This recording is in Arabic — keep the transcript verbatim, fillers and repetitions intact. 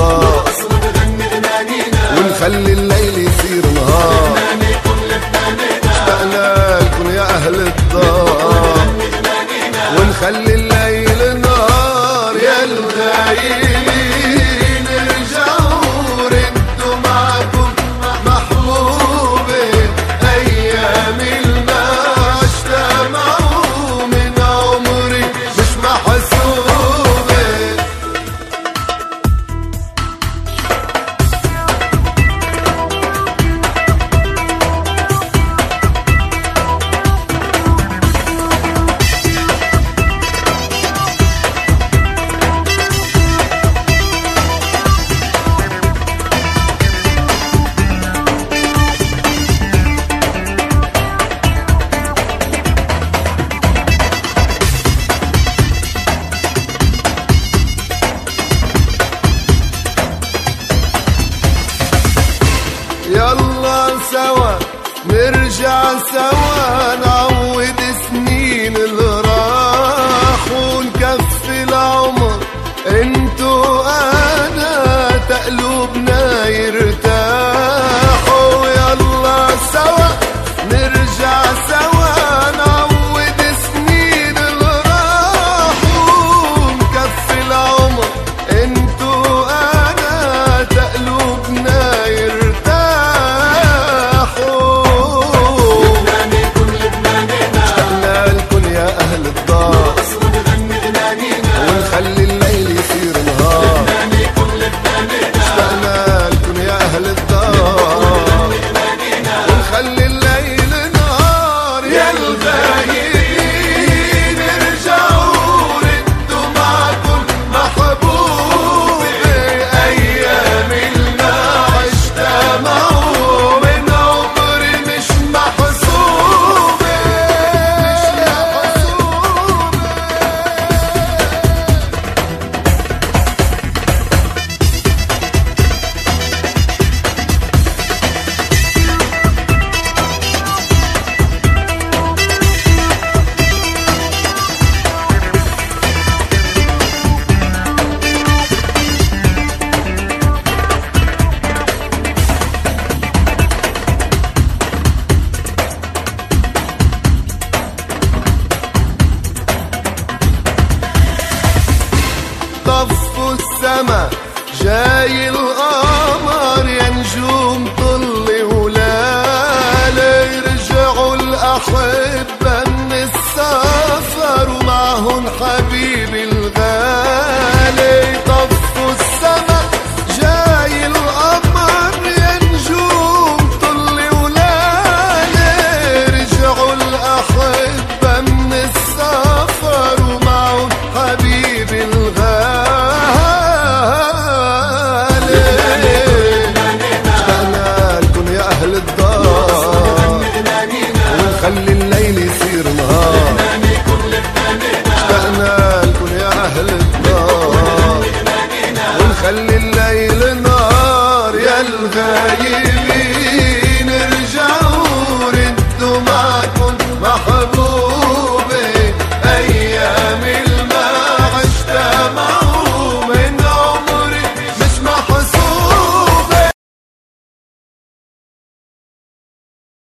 الضار، ونخلي الليل يصير نهار. اشتقنا لكم يا أهل الدار، ونخلي الليل نهار. يا الغايبين ارجعوا ردوا معكم محبوبي، أيام ما عشتها معه من عمري مش محسوبة. يلا سوا نرجع سوا نعوض سنين اللي راح، ونكفي العمر انتو انا تقلبنا يرتاحوا. يلا سوا نرجع سوا نعوض سنين اللي راح، ونكفي العمر انتو انا تقلبنا يرتاحوا. ونخلي الليل يصير نهار. اشتقنا لكم يا أهل الدار، ونخلي الليل نهار. يا الغايبين ارجعوا ردوا معكم محبوبي، أيام اللي عشتها معه من عمري مش محسوبة. طفوا السما جاي القمر، يا نجوم طلي ولالي. يرجعوا الأحبة من السفر ومعهن حبيبي الغالي. طفوا السما جاي القمر، يا نجوم طلي ولالي. يرجعوا الأحبة من السفر ومعهن حبيبي الغالي. ونخلي الليل يصير نهار. اشتقنا لكم يا أهل الدار، ونخلي